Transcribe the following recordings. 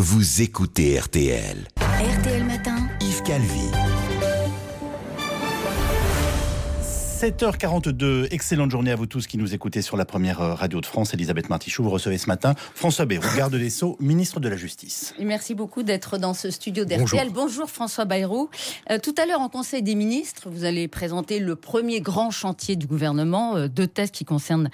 vous écoutez RTL. RTL Matin, Yves Calvi. 7h42, excellente journée à vous tous qui nous écoutez sur la première radio de France. Elisabeth Martichoux, vous recevez ce matin François Bayrou, garde des Sceaux, ministre de la Justice. et merci beaucoup d'être dans ce studio d'RTL. Bonjour François Bayrou. Tout à l'heure en Conseil des ministres, vous allez présenter le premier grand chantier du gouvernement, deux textes qui concernent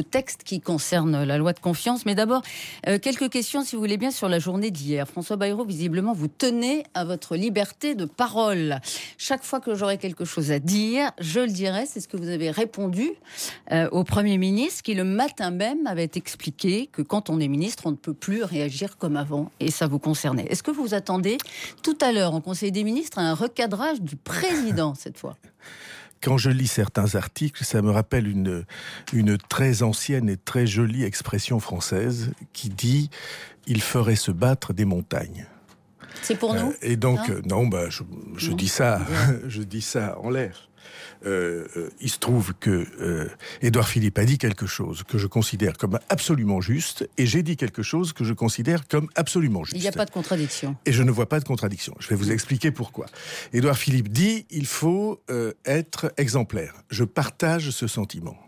la loi de confiance. Mais d'abord, quelques questions si vous voulez bien sur la journée d'hier. François Bayrou, visiblement vous tenez à votre liberté de parole. Chaque fois que j'aurai quelque chose à dire, je le dirai. C'est ce que vous avez répondu au Premier ministre qui, le matin même, avait expliqué que quand on est ministre, on ne peut plus réagir comme avant. Et ça vous concernait. Est-ce que vous attendez tout à l'heure, en Conseil des ministres, un recadrage du président, cette fois ? Quand je lis certains articles, ça me rappelle une très ancienne et très jolie expression française qui dit « il ferait se battre des montagnes ». C'est pour nous et donc, je dis ça en l'air. Il se trouve que Édouard Philippe a dit quelque chose que je considère comme absolument juste, et j'ai dit quelque chose que je considère comme absolument juste. Il n'y a pas de contradiction. Et je ne vois pas de contradiction. Je vais vous expliquer pourquoi. Édouard Philippe dit il faut être exemplaire. Je partage ce sentiment.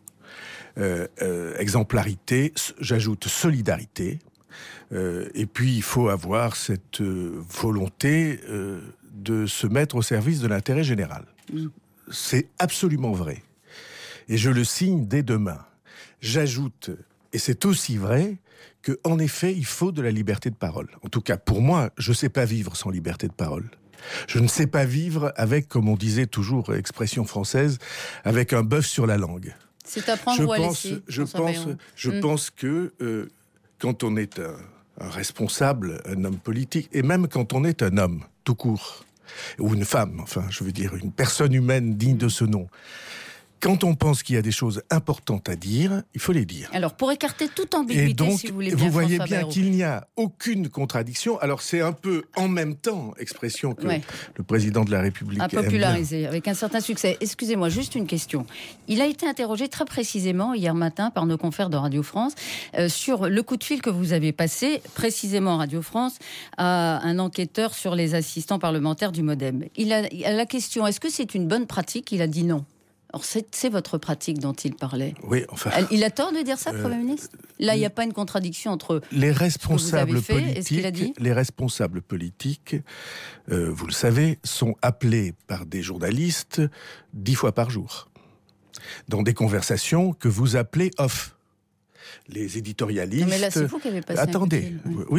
Exemplarité, j'ajoute solidarité. Et puis il faut avoir cette volonté de se mettre au service de l'intérêt général. C'est absolument vrai. Et je le signe dès demain. J'ajoute, et c'est aussi vrai, qu'en effet, il faut de la liberté de parole. En tout cas, pour moi, je ne sais pas vivre sans liberté de parole. Je ne sais pas vivre avec, comme on disait toujours, expression française, avec un bœuf sur la langue. C'est à prendre ou à laisser. Je pense que quand on est un responsable, un homme politique, et même quand on est un homme, tout court, ou une femme, enfin, je veux dire, une personne humaine digne de ce nom. Quand on pense qu'il y a des choses importantes à dire, il faut les dire. Alors, pour écarter toute ambiguïté, et donc, si vous voulez bien, vous voyez François bien Bayrou, qu'il n'y a aucune contradiction. Alors, c'est un peu en même temps, expression que le président de la République a popularisé avec un certain succès. Excusez-moi, juste une question. Il a été interrogé très précisément hier matin par nos confrères de Radio France sur le coup de fil que vous avez passé, précisément à Radio France, à un enquêteur sur les assistants parlementaires du MoDem. À la question, est-ce que c'est une bonne pratique ? Il a dit non. Alors c'est votre pratique dont il parlait. Oui, enfin. Il a tort de dire ça, Premier ministre ? Là, il n'y a pas une contradiction entre les responsables ce que vous avez fait et ce qu'il a dit ? Les responsables politiques, vous le savez, sont appelés par des journalistes 10 fois par jour, dans des conversations que vous appelez off. Les éditorialistes... Non mais là, c'est vous qui avez passé Attendez,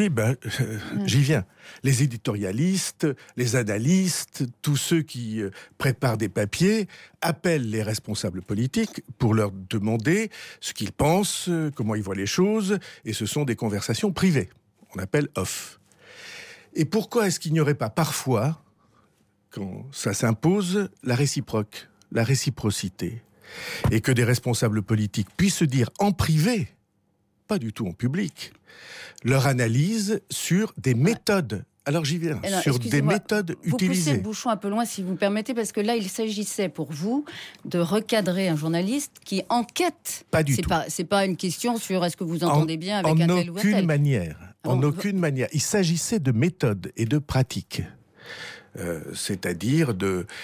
j'y viens. Les éditorialistes, les analystes, tous ceux qui préparent des papiers, appellent les responsables politiques pour leur demander ce qu'ils pensent, comment ils voient les choses, et ce sont des conversations privées. On appelle off. Et pourquoi est-ce qu'il n'y aurait pas parfois, quand ça s'impose, la réciprocité, et que des responsables politiques puissent se dire en privé, pas du tout en public, leur analyse sur des méthodes. Alors j'y viens, sur des méthodes utilisées. Vous poussez le bouchon un peu loin, si vous me permettez, parce que là, il s'agissait pour vous de recadrer un journaliste qui enquête. Pas du tout. C'est pas une question sur est-ce que vous entendez bien avec un tel ou un tel. En aucune manière. Il s'agissait de méthodes et de pratiques. C'est-à-dire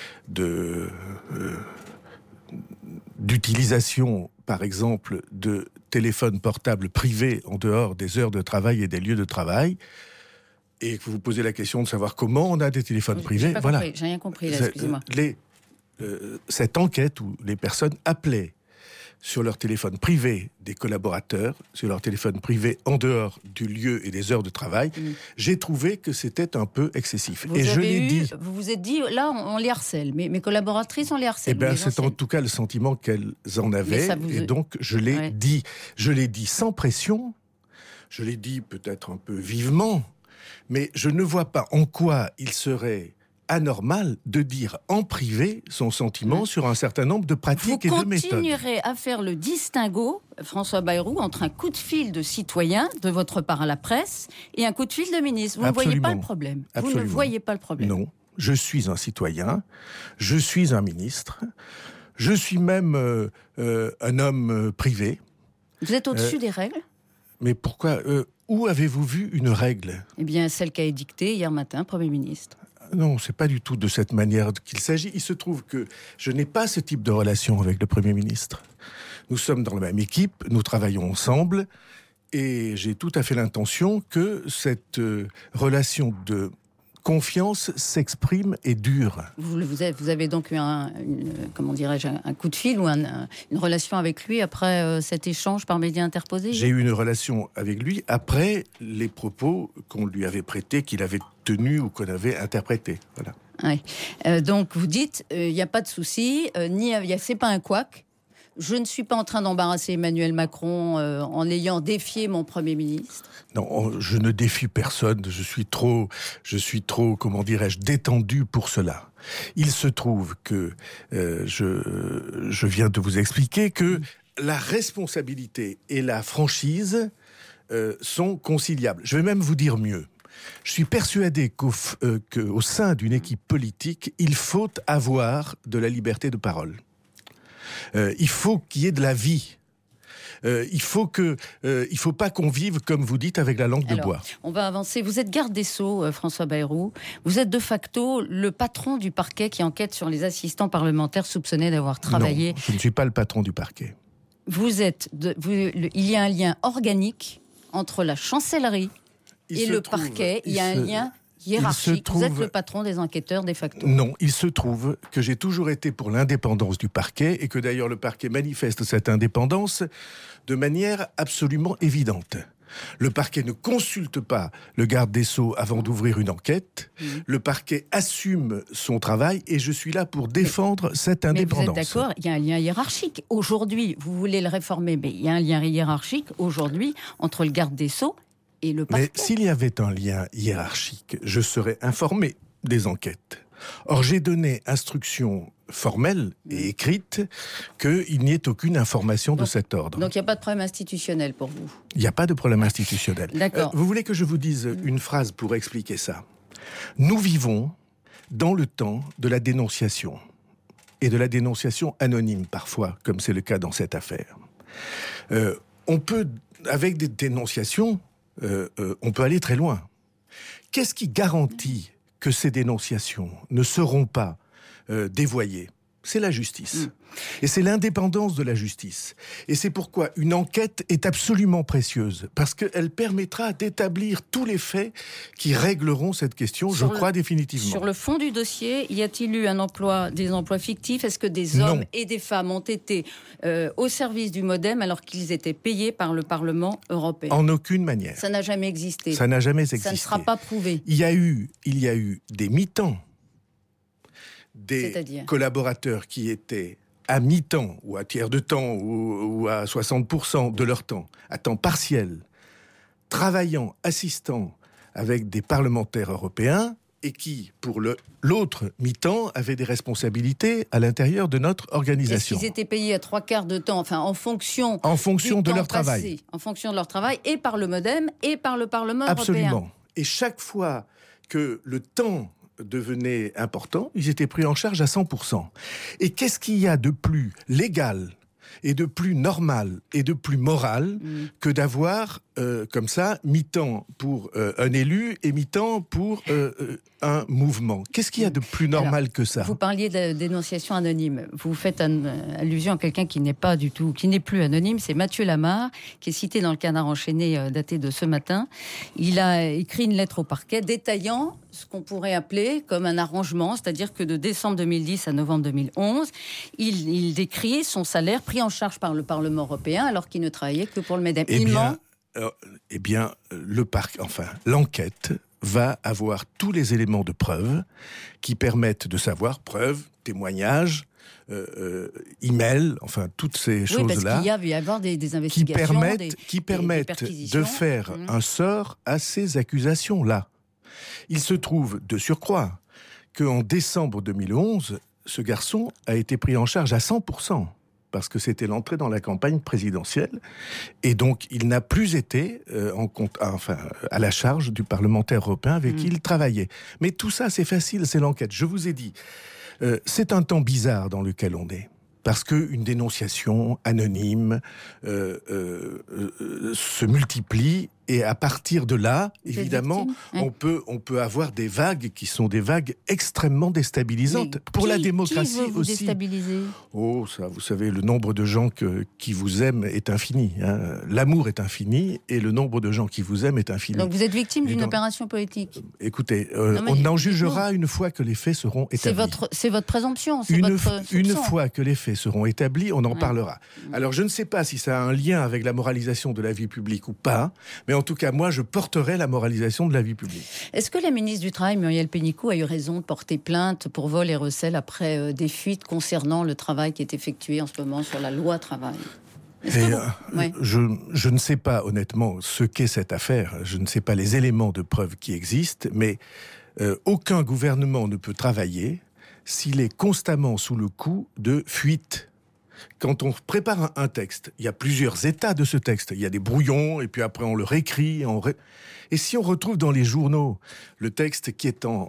d'utilisation, par exemple, de téléphones portables privés en dehors des heures de travail et des lieux de travail, et que vous vous posez la question de savoir comment on a des téléphones privés. Voilà. J'ai rien compris, là, excusez-moi. Cette enquête où les personnes appelaient sur leur téléphone privé des collaborateurs, sur leur téléphone privé en dehors du lieu et des heures de travail, j'ai trouvé que c'était un peu excessif. Vous vous êtes dit, là, on les harcèle. Mes collaboratrices, on les harcèle. Eh bien, c'est en tout cas le sentiment qu'elles en avaient. Et donc, je l'ai dit. Je l'ai dit sans pression. Je l'ai dit peut-être un peu vivement. Mais je ne vois pas en quoi il serait anormal de dire en privé son sentiment sur un certain nombre de pratiques et de méthodes. Vous continuerez à faire le distinguo, François Bayrou, entre un coup de fil de citoyen de votre part à la presse et un coup de fil de ministre. Vous ne voyez pas le problème. Vous ne voyez pas le problème. Non, je suis un citoyen, je suis un ministre, je suis même un homme privé. Vous êtes au-dessus des règles ? Mais pourquoi où avez-vous vu une règle ? Eh bien, celle qu'a édictée hier matin, Premier ministre. Non, c'est pas du tout de cette manière qu'il s'agit. Il se trouve que je n'ai pas ce type de relation avec le Premier ministre. Nous sommes dans la même équipe, nous travaillons ensemble, et j'ai tout à fait l'intention que cette relation de confiance s'exprime et dure. Vous avez donc eu un coup de fil ou une relation avec lui après cet échange par médias interposés ? J'ai eu une relation avec lui après les propos qu'on lui avait prêtés, qu'il avait tenus ou qu'on avait interprétés. Voilà. Ouais. Donc vous dites, il n'y a pas de souci, c'est pas un couac. Je ne suis pas en train d'embarrasser Emmanuel Macron en ayant défié mon Premier ministre. Non, je ne défie personne. Je suis trop, comment dirais-je, détendu pour cela. Il se trouve que je viens de vous expliquer que la responsabilité et la franchise sont conciliables. Je vais même vous dire mieux. Je suis persuadé qu'au sein d'une équipe politique, il faut avoir de la liberté de parole. Il faut qu'il y ait de la vie. Il faut pas qu'on vive, comme vous dites, avec la langue de bois. On va avancer. Vous êtes garde des Sceaux, François Bayrou. Vous êtes de facto le patron du parquet qui enquête sur les assistants parlementaires soupçonnés d'avoir travaillé. Non, je ne suis pas le patron du parquet. Il y a un lien organique entre la chancellerie et le parquet. Il y a un lien hiérarchique. Vous êtes le patron des enquêteurs de facto. Non, il se trouve que j'ai toujours été pour l'indépendance du parquet et que d'ailleurs le parquet manifeste cette indépendance de manière absolument évidente. Le parquet ne consulte pas le garde des Sceaux avant d'ouvrir une enquête. Le parquet assume son travail et je suis là pour défendre cette indépendance. Mais vous êtes d'accord, il y a un lien hiérarchique. Aujourd'hui, vous voulez le réformer, mais il y a un lien hiérarchique aujourd'hui entre le garde des Sceaux et le parquet. Mais s'il y avait un lien hiérarchique, je serais informé des enquêtes. Or, j'ai donné instruction formelle et écrite qu'il n'y ait aucune information de cet ordre. Donc il n'y a pas de problème institutionnel pour vous ? Il n'y a pas de problème institutionnel. D'accord. Vous voulez que je vous dise une phrase pour expliquer ça ? Nous vivons dans le temps de la dénonciation. Et de la dénonciation anonyme parfois, comme c'est le cas dans cette affaire. On peut, avec des dénonciations, on peut aller très loin. Qu'est-ce qui garantit que ces dénonciations ne seront pas dévoyées ? C'est la justice. Et c'est l'indépendance de la justice. Et c'est pourquoi une enquête est absolument précieuse, parce qu'elle permettra d'établir tous les faits qui régleront cette question, je crois définitivement. Sur le fond du dossier, y a-t-il eu des emplois fictifs ? Est-ce que des hommes et des femmes ont été au service du MoDem alors qu'ils étaient payés par le Parlement européen ? En aucune manière. Ça n'a jamais existé. Ça n'a jamais existé. Ça ne sera pas prouvé. Il y a eu des mi-temps, des collaborateurs qui étaient à mi-temps, ou à tiers de temps, ou à 60% de leur temps, à temps partiel, travaillant, assistant avec des parlementaires européens, et qui, pour l'autre mi-temps, avaient des responsabilités à l'intérieur de notre organisation. Est-ce qu'ils étaient payés à 3/4 de temps, enfin en fonction de leur travail. En fonction de leur travail, et par le MoDem, et par le Parlement européen. Absolument. Et chaque fois que le temps devenait important, ils étaient pris en charge à 100%. Et qu'est-ce qu'il y a de plus légal et de plus normal et de plus moral que d'avoir comme ça mi-temps pour un élu et mi-temps pour un mouvement. Qu'est-ce qu'il y a de plus normal que ça ? Vous parliez de dénonciation anonyme. Vous faites allusion à quelqu'un qui n'est plus anonyme, c'est Mathieu Lamar, qui est cité dans le Canard enchaîné daté de ce matin. Il a écrit une lettre au parquet détaillant ce qu'on pourrait appeler comme un arrangement, c'est-à-dire que de décembre 2010 à novembre 2011, il décrit son salaire pris en charge par le Parlement européen alors qu'il ne travaillait que pour le MoDem. L'enquête va avoir tous les éléments de preuve qui permettent de savoir, preuves, témoignages, emails, enfin toutes ces choses-là, parce qu'il va y avoir des investigations qui permettent de faire un sort à ces accusations-là. Il se trouve de surcroît qu'en décembre 2011, ce garçon a été pris en charge à 100%. Parce que c'était l'entrée dans la campagne présidentielle, et donc il n'a plus été à la charge du parlementaire européen avec qui il travaillait. Mais tout ça, c'est facile, c'est l'enquête. Je vous ai dit, c'est un temps bizarre dans lequel on est. parce qu'une dénonciation anonyme se multiplie. Et à partir de là, évidemment, on peut avoir des vagues qui sont des vagues extrêmement déstabilisantes. Pour la démocratie qui veut vous aussi. Déstabiliser ? Oh, ça, vous savez, le nombre de gens qui vous aiment est infini. L'amour est infini et le nombre de gens qui vous aiment est infini. Donc vous êtes victime d'une opération politique. Écoutez, on en jugera une fois que les faits seront établis. C'est votre présomption. Une fois que les faits seront établis, on en parlera. Alors je ne sais pas si ça a un lien avec la moralisation de la vie publique ou pas, mais en tout cas, moi, je porterai la moralisation de la vie publique. Est-ce que la ministre du Travail, Muriel Pénicaud, a eu raison de porter plainte pour vol et recel après des fuites concernant le travail qui est effectué en ce moment sur la loi travail ? Je ne sais pas, honnêtement, ce qu'est cette affaire. Je ne sais pas les éléments de preuve qui existent, mais aucun gouvernement ne peut travailler s'il est constamment sous le coup de fuites. Quand on prépare un texte, il y a plusieurs états de ce texte. Il y a des brouillons, et puis après on le réécrit. Et si on retrouve dans les journaux le texte qui est en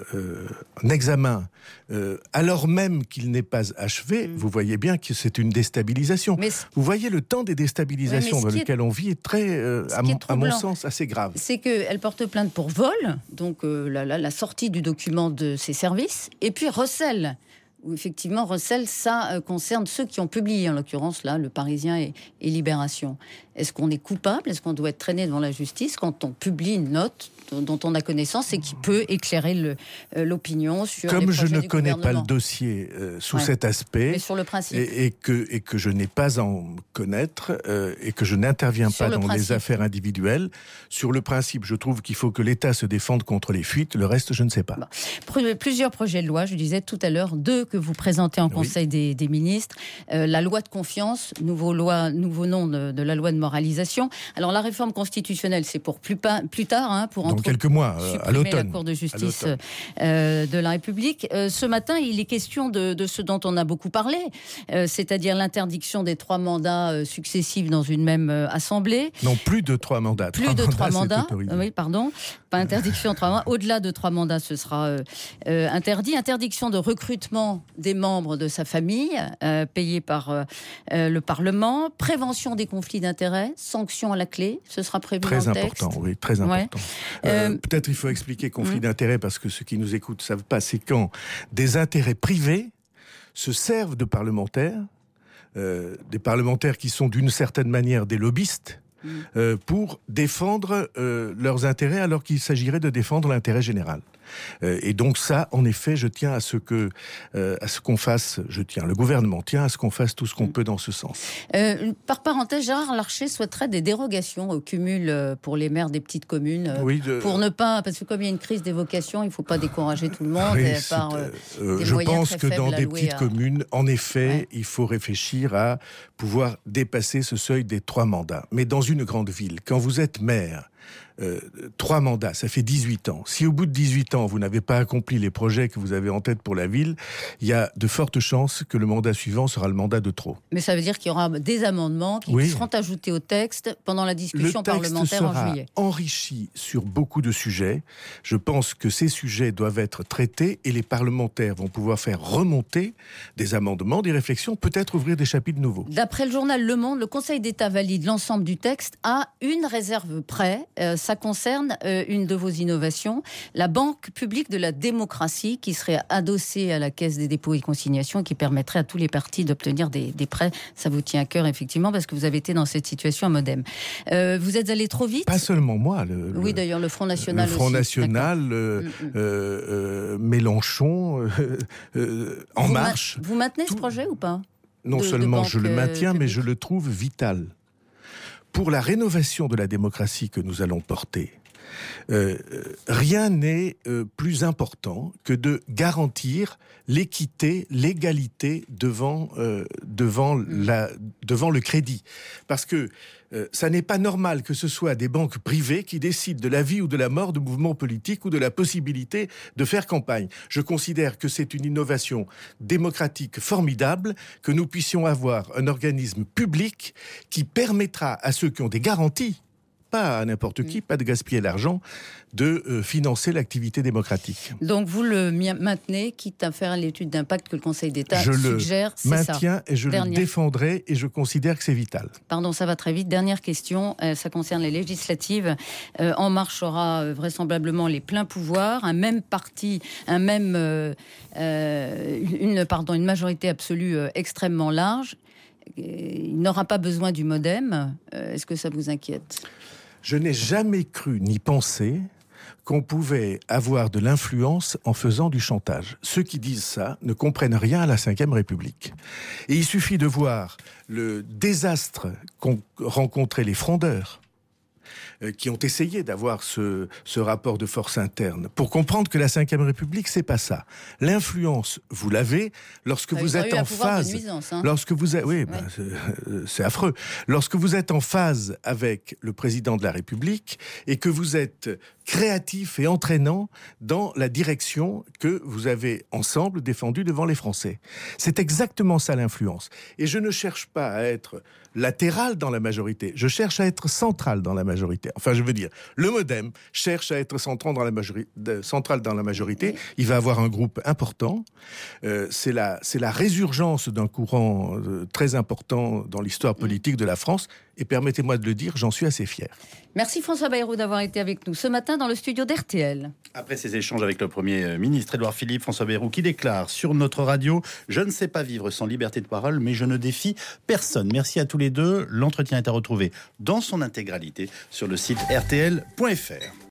examen, alors même qu'il n'est pas achevé, vous voyez bien que c'est une déstabilisation. Vous voyez le temps des déstabilisations dans lequel on vit est très, à mon sens, assez grave. C'est qu'elle porte plainte pour vol, donc la sortie du document de ses services, et puis recel. Où effectivement, recel, ça concerne ceux qui ont publié, en l'occurrence, là, Le Parisien et Libération. Est-ce qu'on est coupable ? Est-ce qu'on doit être traîné devant la justice quand on publie une note dont on a connaissance et qui peut éclairer l'opinion sur les projets du gouvernement ? Comme je ne connais pas le dossier sous cet aspect, mais sur le principe. Et que je n'ai pas à en connaître, et que je n'interviens pas dans les affaires individuelles, sur le principe, je trouve qu'il faut que l'État se défende contre les fuites, le reste, je ne sais pas. Plusieurs projets de loi, je disais tout à l'heure, 2 que vous présentez en Conseil des ministres. La loi de confiance, nouveau nom de la loi de moralisation. Alors la réforme constitutionnelle, c'est pour plus tard, pour dans quelques mois, à l'automne. La Cour de justice de la République. Ce matin, il est question de ce dont on a beaucoup parlé, c'est-à-dire l'interdiction des 3 mandats successifs dans une même assemblée. Non, plus de 3 mandats. Plus de 3 mandats. Oui, pardon. Pas interdiction de 3 mandats. Au-delà de 3 mandats, ce sera interdit. Interdiction de recrutement des membres de sa famille, payés par le Parlement. Prévention des conflits d'intérêts, sanctions à la clé, ce sera prévu dans le texte. Très important, oui, très important. Peut-être il faut expliquer conflit d'intérêts, parce que ceux qui nous écoutent ne savent pas, c'est quand des intérêts privés se servent de parlementaires, des parlementaires qui sont d'une certaine manière des lobbyistes, pour défendre leurs intérêts alors qu'il s'agirait de défendre l'intérêt général. Et donc ça, en effet, je tiens à ce qu'on fasse, le gouvernement tient à ce qu'on fasse tout ce qu'on peut dans ce sens. Par parenthèse, Gérard Larcher souhaiterait des dérogations au cumul pour les maires des petites communes, pour ne pas, parce que comme il y a une crise des vocations, il ne faut pas décourager tout le monde. Je pense que dans des petites communes, en effet, il faut réfléchir à pouvoir dépasser ce seuil des 3 mandats. Mais dans une grande ville, quand vous êtes maire, 3 mandats, ça fait 18 ans. Si au bout de 18 ans, vous n'avez pas accompli les projets que vous avez en tête pour la ville, il y a de fortes chances que le mandat suivant sera le mandat de trop. Mais ça veut dire qu'il y aura des amendements qui seront ajoutés au texte pendant la discussion parlementaire en juillet. Le texte sera enrichi sur beaucoup de sujets. Je pense que ces sujets doivent être traités et les parlementaires vont pouvoir faire remonter des amendements, des réflexions, peut-être ouvrir des chapitres nouveaux. D'après le journal Le Monde, le Conseil d'État valide l'ensemble du texte à une réserve près. Ça concerne une de vos innovations, la Banque publique de la démocratie, qui serait adossée à la Caisse des dépôts et consignations, qui permettrait à tous les partis d'obtenir des prêts. Ça vous tient à cœur, effectivement, parce que vous avez été dans cette situation à Modem. Vous êtes allé trop vite ? Pas seulement moi. Oui, d'ailleurs, le Front National aussi. Le Front National, Mélenchon, En Marche. Vous maintenez ce projet ou pas ? Non seulement je le maintiens, mais je le trouve vital. Pour la rénovation de la démocratie que nous allons porter, rien n'est plus important que de garantir l'équité, l'égalité devant le crédit. Parce que ça n'est pas normal que ce soit des banques privées qui décident de la vie ou de la mort de mouvements politiques ou de la possibilité de faire campagne. Je considère que c'est une innovation démocratique formidable, que nous puissions avoir un organisme public qui permettra à ceux qui ont des garanties pas à n'importe qui, pas de gaspiller l'argent, de financer l'activité démocratique. Donc vous le maintenez, quitte à faire l'étude d'impact que le Conseil d'État suggère, c'est ça. Je le maintiens et je le défendrai et je considère que c'est vital. Pardon, ça va très vite. Dernière question, ça concerne les législatives. En Marche aura vraisemblablement les pleins pouvoirs, un même parti, une majorité absolue extrêmement large. Il n'aura pas besoin du modem. Est-ce que ça vous inquiète ? Je n'ai jamais cru ni pensé qu'on pouvait avoir de l'influence en faisant du chantage. Ceux qui disent ça ne comprennent rien à la Ve République. Et il suffit de voir le désastre qu'ont rencontré les frondeurs, qui ont essayé d'avoir ce rapport de force interne, pour comprendre que la Ve République, c'est pas ça. L'influence, vous l'avez lorsque vous êtes en phase. Lorsque vous êtes, c'est affreux. Lorsque vous êtes en phase avec le président de la République et que vous êtes créatif et entraînant dans la direction que vous avez ensemble défendue devant les Français. C'est exactement ça l'influence. Et je ne cherche pas à être latéral dans la majorité, je cherche à être central dans la majorité. Enfin, je veux dire, le MoDem cherche à être central dans la majorité. Il va avoir un groupe important. C'est la résurgence d'un courant très important dans l'histoire politique de la France. Et permettez-moi de le dire, j'en suis assez fier. Merci François Bayrou d'avoir été avec nous ce matin dans le studio d'RTL. Après ces échanges avec le Premier ministre Édouard Philippe, François Bayrou qui déclare sur notre radio « Je ne sais pas vivre sans liberté de parole, mais je ne défie personne ». Merci à tous les deux. L'entretien est à retrouver dans son intégralité sur le site rtl.fr.